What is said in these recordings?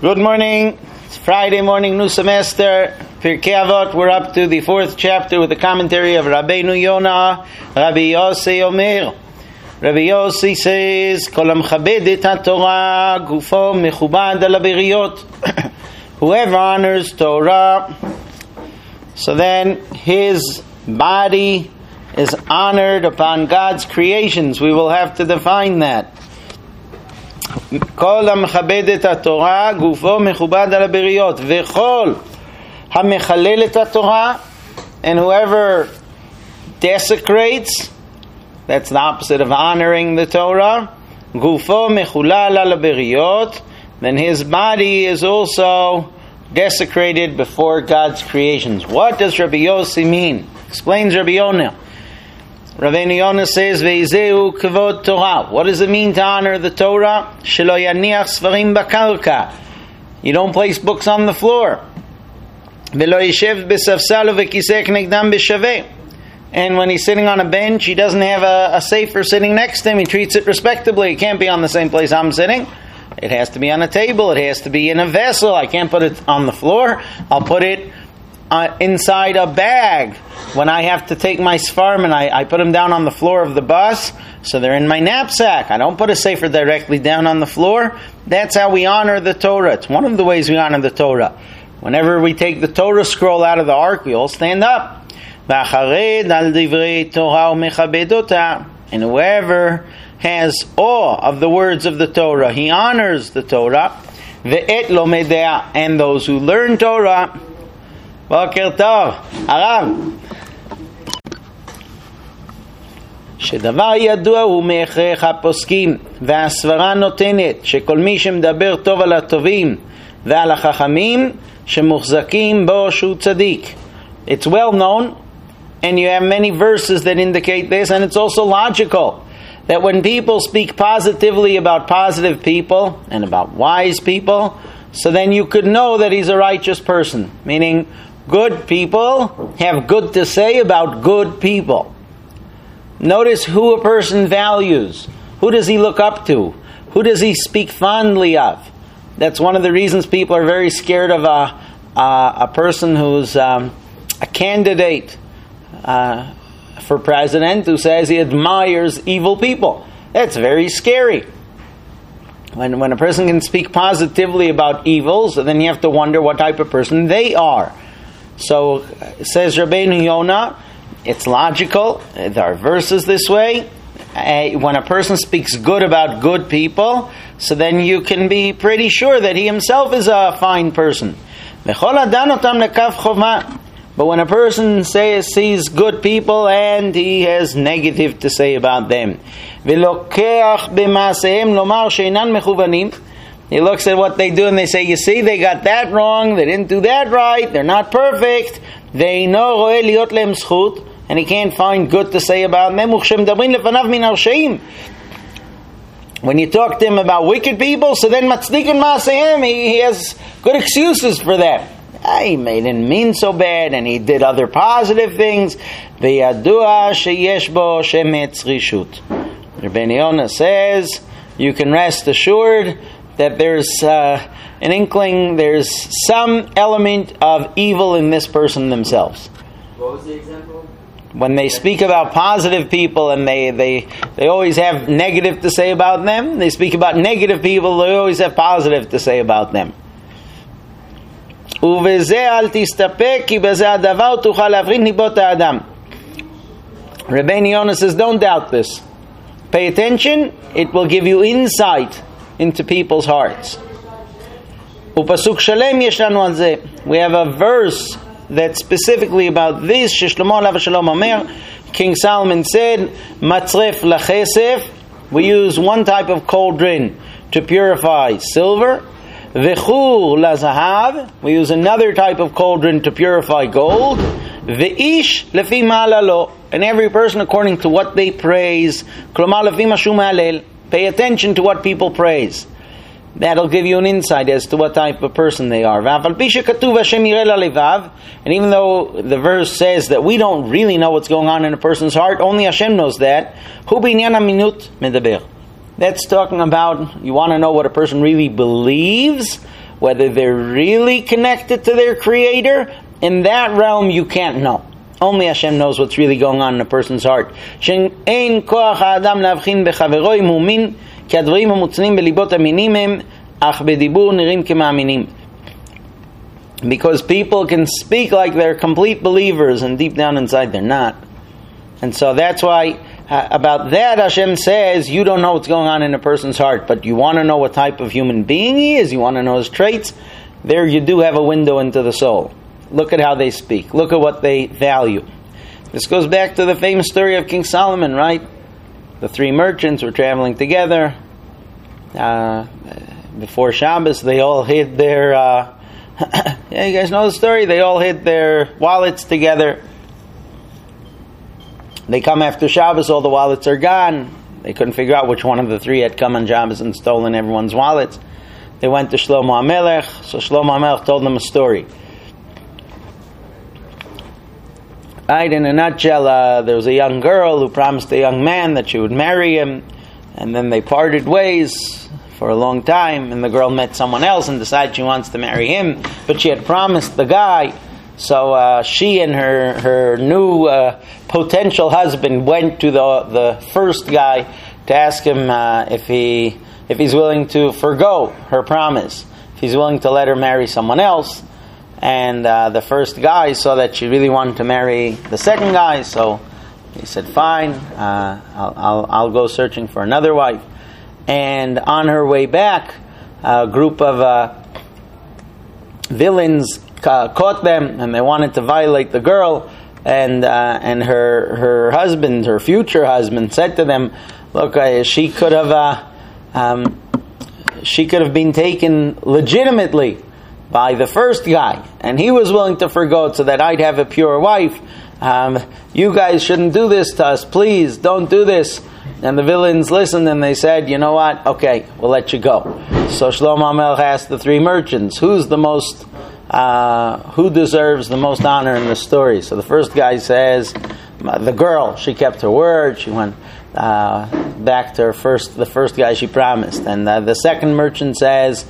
Good morning. It's Friday morning, new semester. Pirkei Avot. We're up to the 4th chapter with the commentary of Rabbeinu Yonah. Rabbi Yossi Omer. Rabbi Yossi says, "Kol hamechabed et haTorah, gufo mechubad al haberiyot." Whoever honors Torah, so then his body is honored upon God's creations. We will have to define that. כל המכבד את התורה גופו מכובד על הבריות וכל המחלל את התורה, and whoever desecrates, that's the opposite of honoring the Torah, גופו מחולל על הבריות, then his body is also desecrated before God's creations. What does Rabbi Yossi mean? Explains Rabbi Yonah. Rabbeinu Yonah says, "Ve'izeu kavod Torah." What does it mean to honor the Torah? Shelo yaniach svarim bakarka. You don't place books on the floor. Ve'lo yishev besafsalo ve'kiseh knegdam b'shaveh. And when he's sitting on a bench, he doesn't have a sefer sitting next to him. He treats it respectably. It can't be on the same place I'm sitting. It has to be on a table. It has to be in a vessel. I can't put it on the floor. I'll put it inside a bag. When I have to take my Sfarim and I put them down on the floor of the bus, so they're in my knapsack. I don't put a sefer directly down on the floor. That's how we honor the Torah. It's one of the ways we honor the Torah. Whenever we take the Torah scroll out of the ark, we all stand up. And whoever has awe of the words of the Torah, he honors the Torah. And those who learn Torah, Boker Tov, הרב. שדבר ידוע הוא מהכרח הפוסקים, והסברה נותנת שכל מי שמדבר טוב על הטובים ועל החכמים שמוחזקים בו שהוא צדיק. It's well known, and you have many verses that indicate this, and it's also logical that when people speak positively about positive people and about wise people, so then you could know that he's a righteous person, meaning good people have good to say about good people. Notice who a person values. Who does he look up to? Who does he speak fondly of? That's one of the reasons people are very scared of a person who's a candidate for president who says he admires evil people. That's very scary. When a person can speak positively about evils, then you have to wonder what type of person they are. So, says Rabbeinu Yonah, it's logical. There are verses this way. When a person speaks good about good people, so then you can be pretty sure that he himself is a fine person. But when a person sees good people and he has negative to say about them, he looks at what they do and they say, you see, they got that wrong, they didn't do that right, they're not perfect, and he can't find good to say about them. When you talk to him about wicked people, so then he has good excuses for that. He didn't mean so bad, and he did other positive things. Rabbeinu Yonah says, you can rest assured that there's an inkling, there's some element of evil in this person themselves. What was the example? When they speak about positive people and they always have negative to say about them, they speak about negative people, they always have positive to say about them. Rabbeinu Yonah says, don't doubt this. Pay attention, it will give you insight into people's hearts. We have a verse that's specifically about this. King Solomon said, Matzref lachesef. We use one type of cauldron to purify silver. Vechur lazahav. We use another type of cauldron to purify gold. Ve'ish lefi ma'alalo. And every person according to what they praise. Klomar lefi mashu ma'alel. Pay attention to what people praise. That'll give you an insight as to what type of person they are. And even though the verse says that we don't really know what's going on in a person's heart, only Hashem knows that. That's talking about, you want to know what a person really believes? whether they're really connected to their Creator, in that realm you can't know. Only Hashem knows what's really going on in a person's heart. She'ein koach ha'adam להבחין בחברו אם הוא מין, כי הדברים המוצאים בליבות המינים הם, אך בדיבור נראים כמאמינים. Because people can speak like they're complete believers, and deep down inside they're not. And so that's why, about that Hashem says, you don't know what's going on in a person's heart, but you want to know what type of human being he is, you want to know his traits, there you do have a window into the soul. Look at how they speak. Look at what they value. This goes back to the famous story of King Solomon, right? The three merchants were traveling together. Before Shabbos, they all hid their... yeah, you guys know the story? They all hid their wallets together. They come after Shabbos, all the wallets are gone. They couldn't figure out which one of the three had come on Shabbos and stolen everyone's wallets. They went to Shlomo HaMelech. So Shlomo HaMelech told them a story. Right, in a nutshell, there was a young girl who promised a young man that she would marry him, and then they parted ways for a long time, and the girl met someone else and decided she wants to marry him, but she had promised the guy. So she and her new potential husband went to the first guy to ask him if he's willing to forgo her promise, if he's willing to let her marry someone else. And the first guy saw that she really wanted to marry the second guy, so he said, "Fine, I'll go searching for another wife." And on her way back, a group of villains caught them, and they wanted to violate the girl. And her husband, her future husband, said to them, "Look, she could have been taken legitimately by the first guy, and he was willing to forgo it so that I'd have a pure wife. You guys shouldn't do this to us. Please, don't do this." And the villains listened, and they said, "You know what? Okay, we'll let you go." So Shlomo HaMelech asked the three merchants, who deserves the most honor in the story? So the first guy says, the girl, she kept her word. She went back to the first guy she promised. And the second merchant says,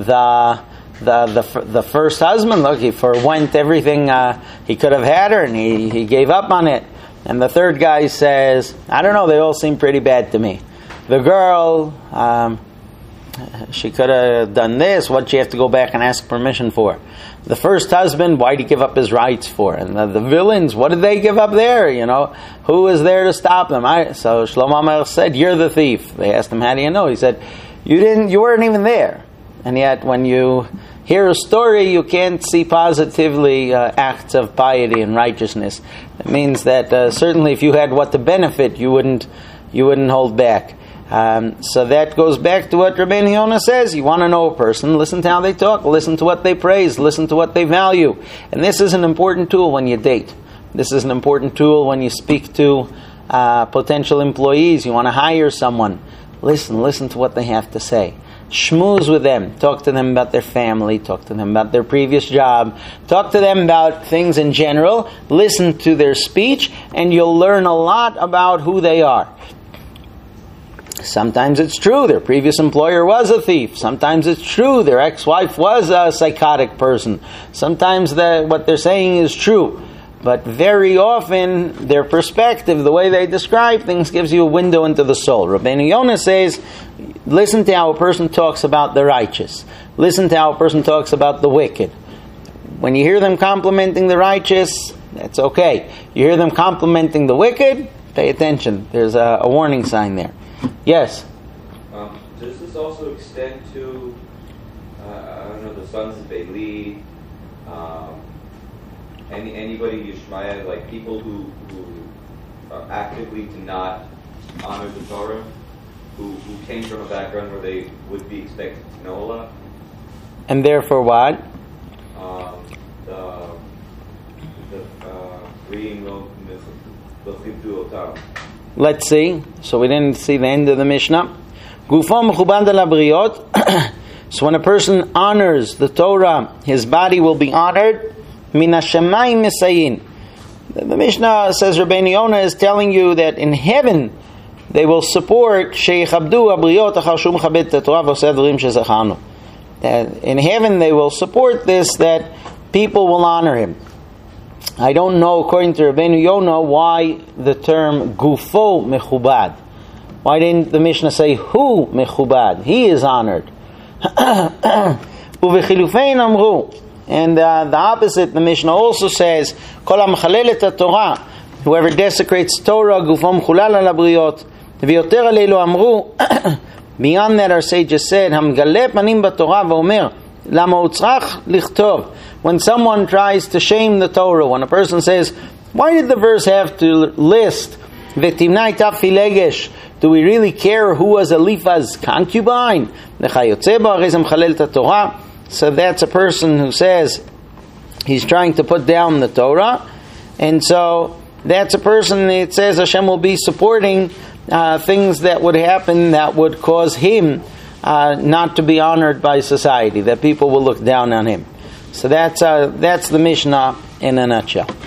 the first husband, look, he forwent everything he could have had her, and he gave up on it. And the third guy says, I don't know, they all seem pretty bad to me. The girl, she could have done this. What'd she have to go back and ask permission for? The first husband, why'd he give up his rights for? And the villains, what did they give up there? You know, who was there to stop them? So Shlomo HaMelech said, "You're the thief." They asked him, "How do you know?" He said, "You weren't even there." And yet, when you hear a story, you can't see positively acts of piety and righteousness. It means that certainly, if you had what to benefit, you wouldn't hold back. So that goes back to what Rabbeinu Yonah says. You want to know a person, listen to how they talk, listen to what they praise, listen to what they value. And this is an important tool when you date. This is an important tool when you speak to potential employees. You want to hire someone. Listen to what they have to say. Schmooze with them. Talk to them about their family. Talk to them about their previous job. Talk to them about things in general. Listen to their speech, and you'll learn a lot about who they are. Sometimes it's true their previous employer was a thief. Sometimes it's true their ex-wife was a psychotic person. Sometimes what they're saying is true. But very often, their perspective, the way they describe things, gives you a window into the soul. Rabbeinu Yonah says, listen to how a person talks about the righteous. Listen to how a person talks about the wicked. When you hear them complimenting the righteous, that's okay. You hear them complimenting the wicked, pay attention. There's a warning sign there. Yes? Does this also extend to, the sons of Eli, anybody Yishmael, like people who actively do not honor the Torah, who came from a background where they would be expected to know a lot? And therefore what? Let's see. So we didn't see the end of the Mishnah. So when a person honors the Torah, his body will be honored. Min hashamayim misayin. The Mishnah says Rabbeinu Yonah is telling you that in heaven they will support sheyichabdu habriyot achar shu mechabed et Torah v'oseh dvarim shezachanu. In heaven they will support this, that people will honor him. I don't know, according to Rabbeinu Yonah, why the term gufo mechubad. Why didn't the Mishnah say hu mechubad? He is honored. Uvechilufein amru. And the opposite, the Mishnah also says, Kol hamchalel et Torah. Whoever desecrates Torah, gufo mechulal al habriot. V'yoter aleilu amru. Beyond that, our sages said, Hamgale panim b'Torah v'omer, lama utzrach lichtov. When someone tries to shame the Torah, when a person says, why did the verse have to list v'timnai tafilegesh? Do we really care who was Eliphaz's concubine? So that's a person who says he's trying to put down the Torah. And so that's a person, it says Hashem will be supporting things that would happen that would cause him not to be honored by society, that people will look down on him. So that's the Mishnah in a nutshell.